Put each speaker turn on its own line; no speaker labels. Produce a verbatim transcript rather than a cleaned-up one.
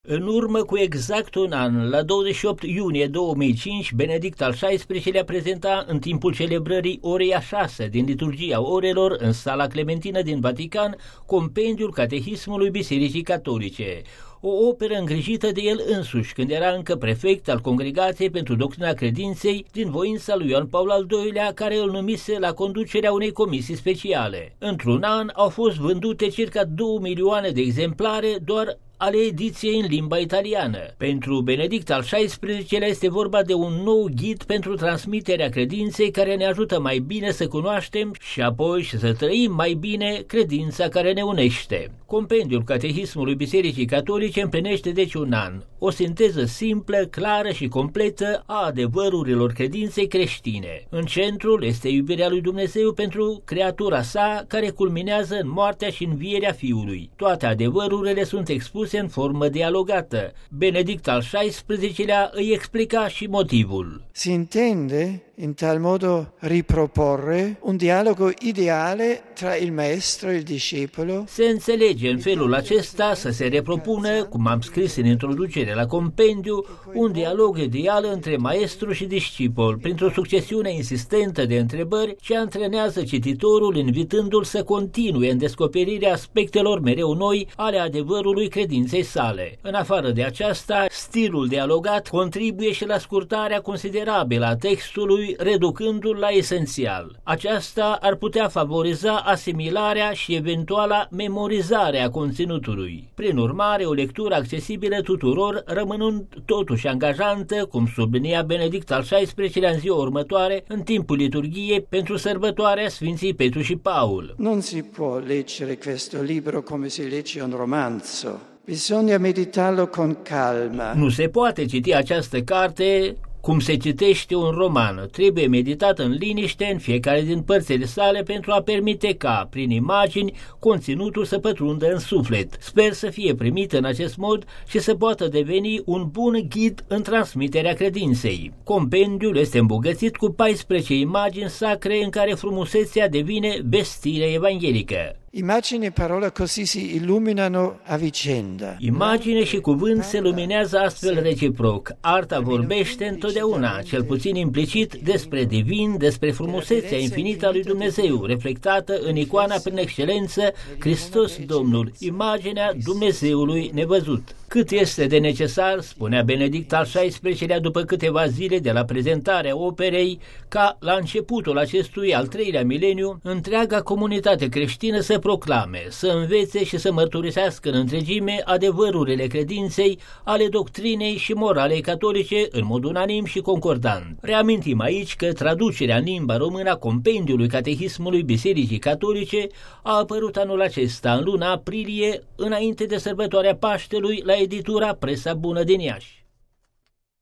În urmă cu exact un an, la douăzeci și opt iunie două mii cinci, Benedict al șaisprezecelea prezenta în timpul celebrării orei a șasea din liturgia orelor în Sala Clementină din Vatican Compendiul Catehismului Bisericii Catolice, o operă îngrijită de el însuși când era încă prefect al Congregației pentru Doctrina Credinței din voința lui Ioan Paul al doilea, care îl numise la conducerea unei comisii speciale. Într-un an au fost vândute circa două milioane de exemplare doar ale ediției în limba italiană. Pentru Benedict al șaisprezecelea este vorba de un nou ghid pentru transmiterea credinței care ne ajută mai bine să cunoaștem și apoi și să trăim mai bine credința care ne unește. Compendiul Catehismului Bisericii Catolice împlinește deci un an, o sinteză simplă, clară și completă a adevărurilor credinței creștine. În centrul este iubirea lui Dumnezeu pentru creatura sa, care culminează în moartea și învierea Fiului. Toate adevărurile sunt expuse în formă dialogată. Benedict al șaisprezecelea îi explica și motivul.
Si intende in tal modo riproporre un dialogo ideale tra il maestro e il discepolo.
Se înțelege în felul acesta să se repropună, cum am scris în introducere la compendiu, un dialog ideal între maestru și discipol, printr-o succesiune insistentă de întrebări ce antrenează cititorul, invitându-l să continue în descoperirea aspectelor mereu noi ale adevărului credinței sale. În afară de aceasta, stilul dialogat contribuie și la scurtarea considerabilă a textului, reducându-l la esențial. Aceasta ar putea favoriza asimilarea și eventuala memorizare a conținutului. Prin urmare, o lectură accesibilă tuturor, rămânând totuși angajantă, cum sublinia Benedict al șaisprezecelea în ziua următoare, în timpul liturghiei pentru sărbătoarea Sfinții Petru și Paul.
Non si può leggere questo libro come si legge un romanzo. Bisogna meditarlo con calma.
Nu se poate citi această carte cum se citește un roman. Trebuie meditat în liniște în fiecare din părțile sale pentru a permite ca, prin imagini, conținutul să pătrundă în suflet. Sper să fie primit în acest mod și să poată deveni un bun ghid în transmiterea credinței. Compendiul este îmbogățit cu paisprezece imagini sacre în care frumusețea devine vestire evanghelică.
Immagine e parola così si illuminano a vicenda.
Imagine și cuvânt se luminează astfel reciproc. Arta vorbește întotdeauna, cel puțin implicit, despre divin, despre frumusețea infinită a lui Dumnezeu, reflectată în icoana prin excelență, Hristos Domnul, imaginea Dumnezeului nevăzut. Cât este de necesar, spunea Benedict al șaisprezecelea după câteva zile de la prezentarea operei, ca la începutul acestui al treilea mileniu, întreaga comunitate creștină să proclame, să învețe și să mărturisească în întregime adevărurile credinței, ale doctrinei și moralei catolice în mod unanim și concordant. Reamintim aici că traducerea în limba română a Compendiului Catehismului Bisericii Catolice a apărut anul acesta, în luna aprilie, înainte de sărbătoarea Paștelui, la editura Presa Bună din Iași.